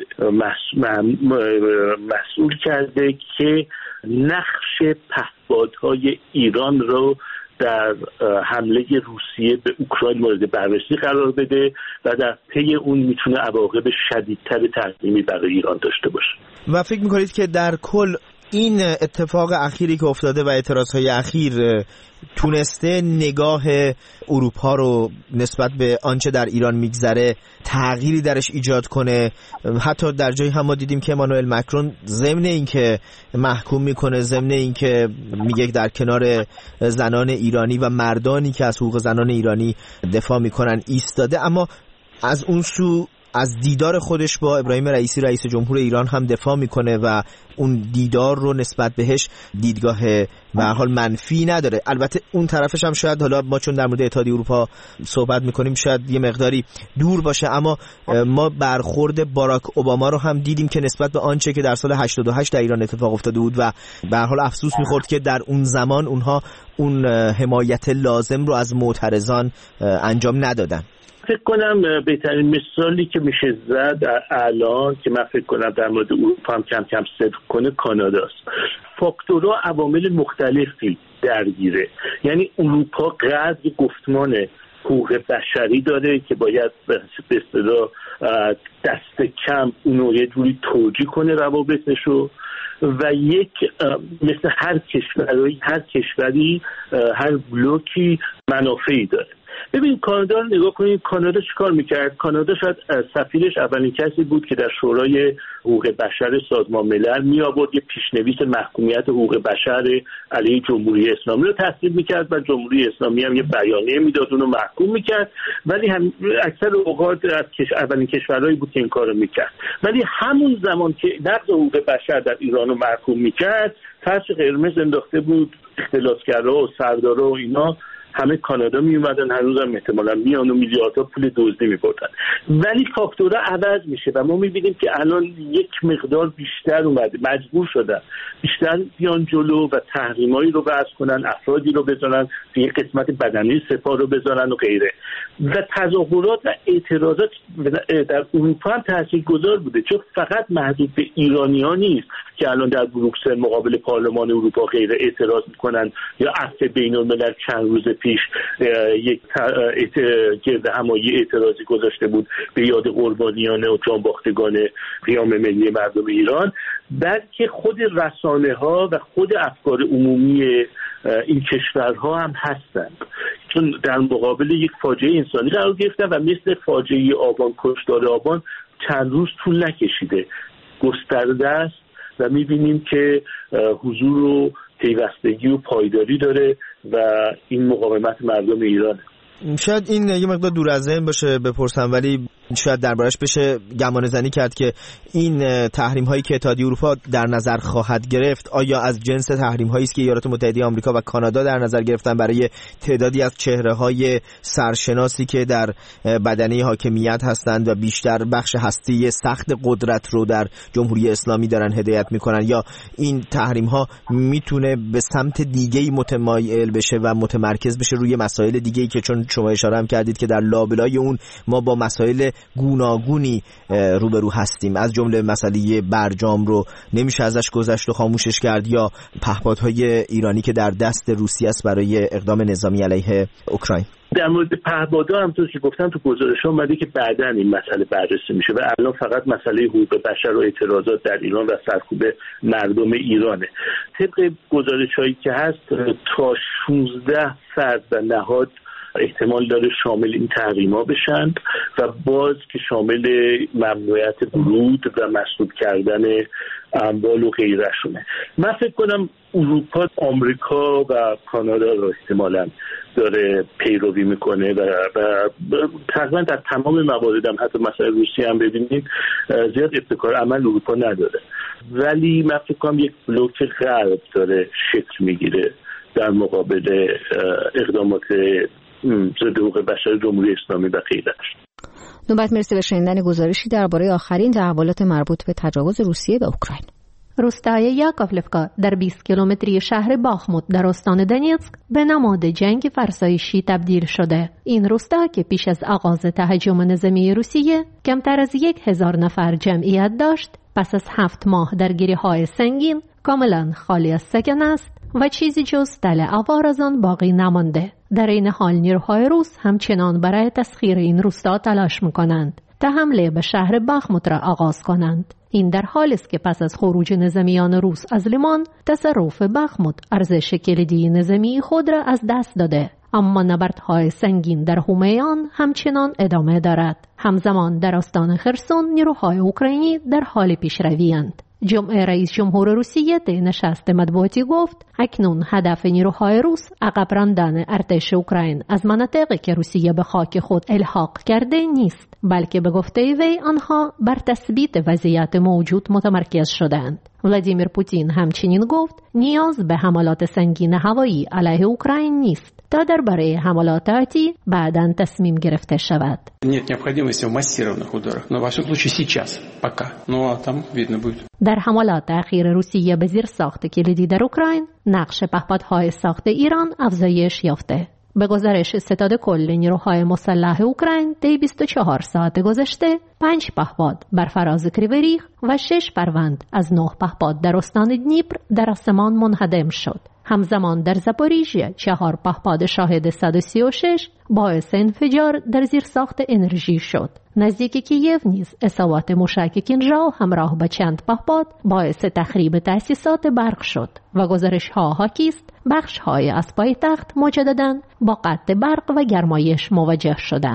S10: مسئول کرده که نقش پهپادهای ایران رو در حمله روسیه به اوکراین مورد بررسی قرار بده و در پی اون میتونه عواقب شدیدتر تحریمی برای ایران داشته باشه.
S11: و فکر میکنید که در کل این اتفاق اخیری که افتاده و اعتراضهای اخیر تونسته نگاه اروپا رو نسبت به آنچه در ایران میگذره تغییری درش ایجاد کنه؟ حتی در جایی هم ما دیدیم که امانوئل مکرون ضمن اینکه محکوم میکنه، ضمن اینکه میگه در کنار زنان ایرانی و مردانی که از حقوق زنان ایرانی دفاع میکنن ایستاده، اما از اون سو از دیدار خودش با ابراهیم رئیسی رئیس جمهور ایران هم دفاع میکنه و اون دیدار رو نسبت بهش دیدگاه به هر حال منفی نداره. البته اون طرفش هم شاید حالا ما چون در مورد اتحادیه اروپا صحبت میکنیم شاید یه مقداری دور باشه، اما ما برخورد باراک اوباما رو هم دیدیم که نسبت به آنچه که در سال هشتاد و هشت در ایران اتفاق افتاده بود و به هر حال افسوس میخورد که در اون زمان اونها اون حمایت لازم رو از معترضان انجام ندادن.
S10: فکر کنم بهترین مثالی که میشه زد الان که من فکر کنم در مورد اروپا هم کم کم صدق کنه کاناداست. فاکتورها عوامل مختلفی درگیره، یعنی اروپا قدر گفتمان حقوق بشری داره که باید به اصطلاح دست کم اونو یه جوری توجیه کنه روابطشو و یک مثل هر کشوری هر کشوری هر بلوکی منافعی داره. ببین کانادا رو نگاه کنید، کانادا چیکار میکرد؟ کانادا شاید سفیرش اولین کسی بود که در شورای حقوق بشر سازمان ملل می آورد یه پیشنویس محکومیت حقوق بشر علیه جمهوری اسلامی رو تصویب میکرد و جمهوری اسلامی هم یه بیانیه میداد اون رو محکوم میکرد، ولی هم اکثر اوقات از کش... اولین کشورهایی بود که این کارو میکرد. ولی همون زمان که نقض حقوق بشر در ایران رو محکوم میکرد، فرش قرمز انداخته بود اختلاسگرا و سردارا و اینا همه کانادا می اومدن، هنوزم احتمالاً میان و میلیاردها پول دزدی می‌بردن. ولی فاکتورها عوض میشه و ما می‌بینیم که الان یک مقدار بیشتر اومده، مجبور شدن بیشتر بیان جلو و تحریمایی رو وضع کنن، افرادی رو بزنن، یک قسمت بدنی سپاه رو بزنن و غیره. و تظاهرات و اعتراضات در اروپا هم تاثیرگذار بوده، چون فقط محدود به ایرانی‌ها نیست که الان در بروکسل مقابل پارلمان اروپا غیره اعتراض میکنن یا عفو بین‌الملل چند روز پیش یک گرد همایی اعتراضی گذاشته بود به یاد قربانیان و جانباختگان قیام ملی مردم ایران، بلکه خود رسانه ها و خود افکار عمومی این کشورها هم هستند، چون در مقابل یک فاجعه انسانی قرار گرفتن و مثل فاجعه آبان، کشتار آبان چند روز طول نکشیده، گسترده است و می‌بینیم که حضور و پیوستگی و پایداری داره و این مقاومت مردم ایرانه.
S11: شاید این یه مقدار دور از ذهن باشه بپرسم، ولی شاید دربارش بشه گمان زنی کرد که این تحریم هایی که اتحادیه اروپا در نظر خواهد گرفت آیا از جنس تحریم هایی است که ایالات متحده آمریکا و کانادا در نظر گرفتن برای تعدادی از چهره های سرشناسی که در بدنه حاکمیت هستند و بیشتر بخش هستی سخت قدرت رو در جمهوری اسلامی دارن هدایت میکنن، یا این تحریم ها میتونه به سمت دیگه‌ای متمایل بشه و متمرکز بشه روی مسائل دیگه‌ای که چون شما اشاره هم کردید که در لابلای اون ما با مسائل گوناگونی روبرو هستیم، از جمله مسئله برجام رو نمیشه ازش گذشت و خاموشش کرد، یا پهپادهای ایرانی که در دست روسیه است برای اقدام نظامی علیه اوکراین.
S10: در مورد پهپادها همونطور که گفتم تو گزارش اومده که بعداً این مسئله بررسی میشه و الان فقط مسئله حقوق بشر و اعتراضات در ایران و سرکوب مردم ایرانه. طبق گزارش‌هایی که هست تا شانزده فرد و نهاد احتمال داره شامل این تحریم‌ها بشن و باز که شامل ممنوعیت ورود و مسدود کردن اموال و غیره شونه. من فکر کنم اروپا، آمریکا و کانادا رو احتمالاً داره پیروی میکنه و, و تقریبا در تمام موارد هم حتی مسئله روسیه هم ببینید زیاد ابتکار عمل اروپا نداره، ولی من فکر کنم یک بلوک غرب داره شکل میگیره در مقابل اقدامات ضد حقوق بشر جمهوری اسلامی و غیرش.
S1: نوبت میرسه به شنیدن گزارشی درباره آخرین تحولات مربوط به تجاوز روسیه به اوکراین.
S12: روستای یاکوفلوفکا در بیست کیلومتری شهر باخموت در استان دنیتسک به نماد جنگ فرسایشی تبدیل شده. این روستا که پیش از آغاز تهاجم نظامی روسیه کمتر از یک هزار نفر جمعیت داشت، پس از هفت ماه درگیری‌های سنگین کاملا خالی از سکن است و چیزی جز تل آوار از آن باقی نمانده. در این حال نیروهای روس همچنان برای تسخیر این روستا تلاش می‌کنند تا حمله به شهر باخموت را آغاز کنند. این در حالی است که پس از خروج نظامیان روس از لیمان، تصرف باخموت ارزش کلیدی نظامی خود را از دست داده، اما نبردهای سنگین در حومه آن همچنان ادامه دارد. همزمان در استان خرسون نیروهای اوکراینی در حال پیشروی‌اند. جمعه رئیس جمهور روسیه در نشست مطبوعاتی گفت اکنون هدف نیروهای روس عقب راندن ارتش اوکراین از مناطقی که روسیه به خاک خود الحاق کرده نیست، بلکه به گفته وی آنها بر تثبیت وضعیت موجود متمرکز شدند. ولادیمیر پوتین همچنین گفت نیاز به حملات سنگین هوایی علیه اوکراین نیست تا درباره حملات آتی بعداً تصمیم گرفته شود.
S13: Нет необходимости в массированных ударах, но во всяком случае сейчас, пока. Ну а там видно будет.
S12: در حملات اخیر روسیه به زیر ساخت کلیدی در اوکراین، نقش پهپادهای ساخت ایران افزایش یافته. به گزارش ستاد کل نیروهای مسلح اوکراین طی بیست و چهار ساعت گذشته پنج پهپاد بر فراز کریوریخ و شش پروند از نه پهپاد در استان دنیپر در آسمان منهدم شد. همزمان در زاپوریژیه چهار پهپاد شاهد صد و سی و شش باعث انفجار در زیر ساخت انرژی شد. نزدیک کییف نیز اصابات موشک کینژال همراه با چند پهپاد باعث تخریب تأسیسات برق شد و گزارش‌ها حاکی است بخش‌های از پایتخت مجدداً با قطع برق و گرمایش مواجه شدند.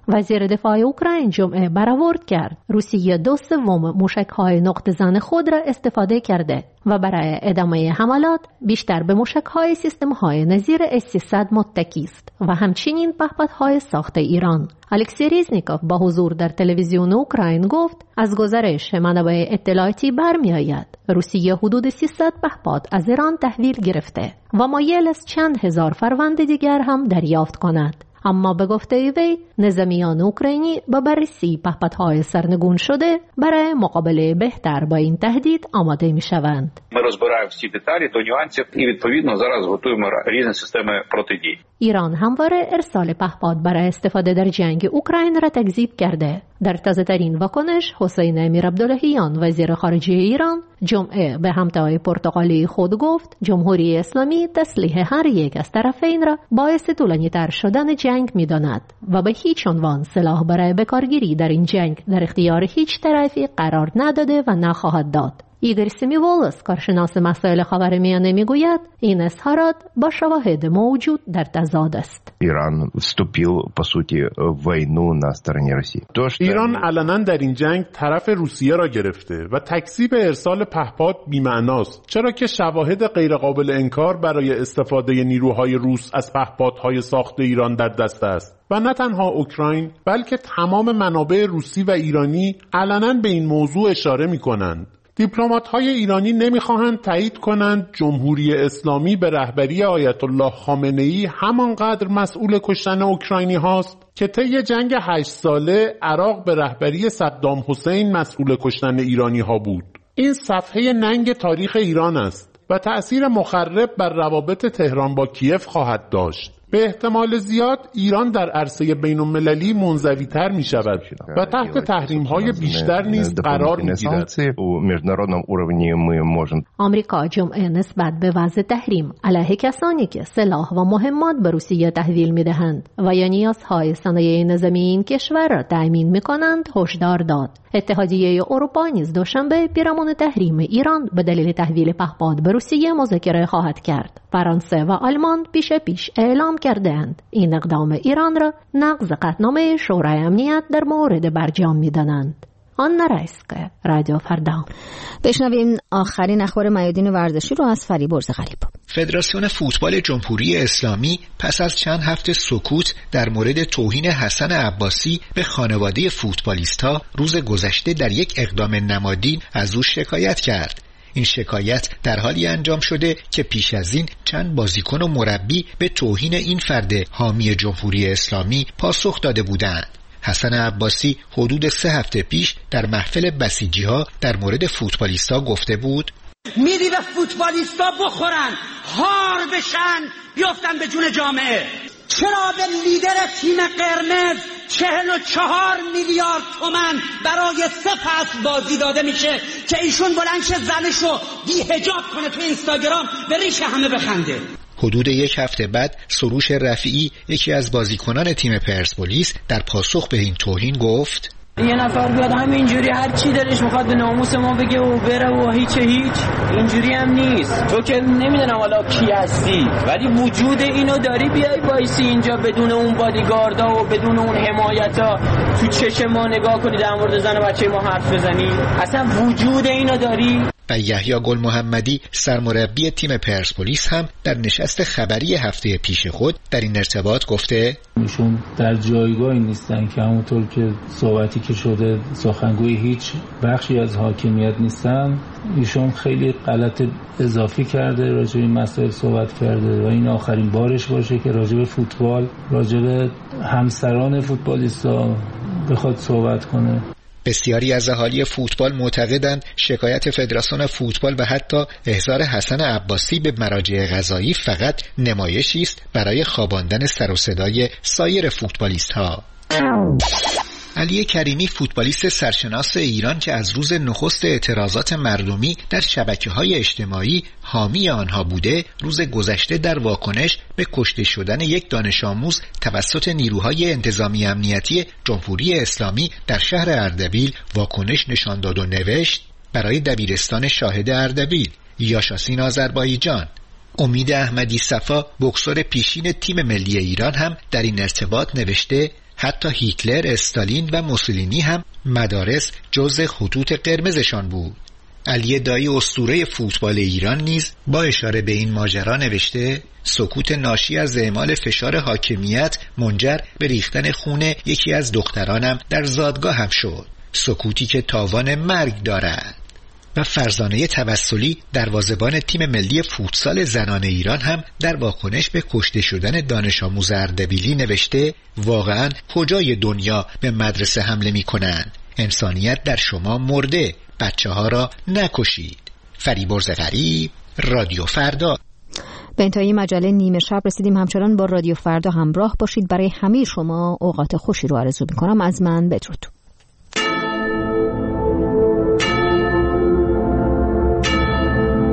S12: وزیر دفاع اوکراین جمعه برآورد کرد روسیه دو سوم موشک‌های نقطه زن خود را استفاده کرده و برای ادامه حملات بیشتر به موشک‌های سیستم‌های نظیر اس سیصد متکی است و همچنین پهپادهای ساخت ایران. الکسی ریزنیکوف با حضور در تلویزیون اوکراین گفت از گزارش منابع اطلاعاتی برمی‌آید روسیه حدود سیصد پهپاد از ایران تحویل گرفته و مایل است چند هزار فروند دیگر هم دریافت کند. اما به گفته وی نظامیان اوکراینی با بررسی پهپادهای سرنگون شده برای مقابله بهتر با این تهدید آماده می‌شوند.
S14: Ми розбираємо всі деталі до нюансів і відповідно зараз готуємо різні системи протидії.
S12: ایران همواره ارسال پهپاد برای استفاده در جنگ اوکراین را تکذیب کرده. در تازه‌ترین واکنش حسین امیرعبداللهیان وزیر خارجه ایران جمعه به همتای پرتغالی خود گفت جمهوری اسلامی تسلیح هر یک از طرفین را باعث طولانی‌تر شدن جنگ می‌داند و به هیچ عنوان سلاح برای بکارگیری در این جنگ در اختیار هیچ طرفی قرار نداده و نخواهد داد. ایگور سیمیوولس کارشناس مسائل خاورمیانه میگوید این اظهارات با شواهد موجود در تضاد است.
S15: ایران вступил по сути в войну на стороне России.
S16: ایران علنا در این جنگ طرف روسیه را گرفته و تکذیب ارسال پهپاد بی‌معناست، چرا که شواهد غیرقابل انکار برای استفاده نیروهای روس از پهپادهای ساخت ایران در دست است. و نه تنها اوکراین بلکه تمام منابع روسی و ایرانی علنا به این موضوع اشاره می‌کنند. دیپلمات‌های ایرانی نمی‌خواهند تایید کنند جمهوری اسلامی به رهبری آیت الله خامنه‌ای همانقدر مسئول کشتن اوکراینی هاست که طی جنگ هشت ساله عراق به رهبری صدام حسین مسئول کشتن ایرانی ها بود. این صفحه ننگ تاریخ ایران است و تأثیر مخرب بر روابط تهران با کیف خواهد داشت. به احتمال زیاد ایران در عرصه بین‌المللی منزوی‌تر می‌شود و تحت تحریم‌های بیشتر نیز قرار می‌گیرد.
S12: آمریکا جمعه نسبت به وضع تحریم علیه کسانی که سلاح و مهمات به روسیه تحویل می‌دهند و یا نیازهای صنایع نظامی این کشور را تأمین می‌کنند هشدار داد. اتحادیه اروپا نیز دوشنبه پیرامون تحریم ایران به دلیل تحویل پهپاد به روسیه مذاکره خواهد کرد. فرانسه و آلمان پیش پیش اعلام کردند این اقدام ایران را نقض قطعنامه شورای امنیت در مورد برجام می‌دانند. آنا رایسکه، رادیو فردا.
S1: بشنویم آخرین اخبار میادین ورزشی رو از فریبرز غریب.
S17: فدراسیون فوتبال جمهوری اسلامی پس از چند هفته سکوت در مورد توهین حسن عباسی به خانواده فوتبالیست‌ها روز گذشته در یک اقدام نمادین از او شکایت کرد. این شکایت در حالی انجام شده که پیش از این چند بازیکن و مربی به توهین این فرد حامی جمهوری اسلامی پاسخ داده بودند. حسن عباسی حدود سه هفته پیش در محفل بسیجی‌ها در مورد فوتبالیستا گفته بود:
S18: میری به فوتبالیستا بخورن، هار بشن، بیافتن به جون جامعه. چرا به لیدر تیم قرمز چهل و چهار میلیارد تومن برای سه فصل بازی داده میشه که ایشون بلند شه زنشو بی حجاب کنه تو اینستاگرام به ریش همه بخنده؟
S17: حدود یک هفته بعد سروش رفیعی یکی از بازیکنان تیم پرسپولیس در پاسخ به این توهین گفت:
S19: یه نفر بیاد همینجوری هر چی دلش میخواد به ناموس ما بگه و بره و هیچ هیچ اینجوری هم نیست. تو که نمیدونم حالا کی هستی ولی وجود اینو داری بیای وایسی اینجا بدون اون بادیگاردا و بدون اون حمایتا تو چشم ما نگاه کنی در مورد زن و بچه ما حرف بزنی؟ اصلا وجود اینو داری؟
S17: و یحیی گل محمدی سرمربی تیم پرسپولیس هم در نشست خبری هفته پیش خود در این ارتباط گفته
S20: ایشون در جایگاهی نیستن که همونطور که صحبتی که شده سخنگوی هیچ بخشی از حاکمیت نیستن. ایشون خیلی غلط اضافی کرده، راجع به این مسائل صحبت کرده و این آخرین بارش باشه که راجع به فوتبال، راجع به همسران فوتبالیستا بخواد صحبت کنه.
S17: بسیاری از اهالی فوتبال معتقدند شکایت فدراسیون فوتبال و حتی احضار حسن عباسی به مراجع قضایی فقط نمایشی است برای خواباندن سر و صدای سایر فوتبالیست‌ها. علی کریمی فوتبالیست سرشناس ایران که از روز نخست اعتراضات مردمی در شبکه‌های اجتماعی حامی آنها بوده، روز گذشته در واکنش به کشته شدن یک دانش آموز توسط نیروهای انتظامی امنیتی جمهوری اسلامی در شهر اردبیل واکنش نشان داد و نوشت: برای دبیرستان شاهد اردبیل، یاشاسین آذربایجان. امید احمدی صفا بوکسور پیشین تیم ملی ایران هم در این ارتباط نوشته: حتی هیتلر، استالین و موسولینی هم مدارس جزء خطوط قرمزشان بود. علی دایی اسطوره فوتبال ایران نیز با اشاره به این ماجرا نوشته سکوت ناشی از اعمال فشار حاکمیت منجر به ریختن خون یکی از دخترانم در زادگاه هم شد، سکوتی که تاوان مرگ دارد. و فرزانه توسلی دروازه‌بان تیم ملی فوتسال زنان ایران هم در واکنش به کشته شدن دانش آموز اردبیلی نوشته واقعا کجای دنیا به مدرسه حمله می‌کنند؟ انسانیت در شما مرده، بچه ها را نکشید. فریبرز غریب، رادیو فردا.
S1: به انتهای مجله نیمه شب رسیدیم. همچنان با رادیو فردا همراه باشید. برای همه شما اوقات خوشی رو آرزو می‌کنم. از من بدرود.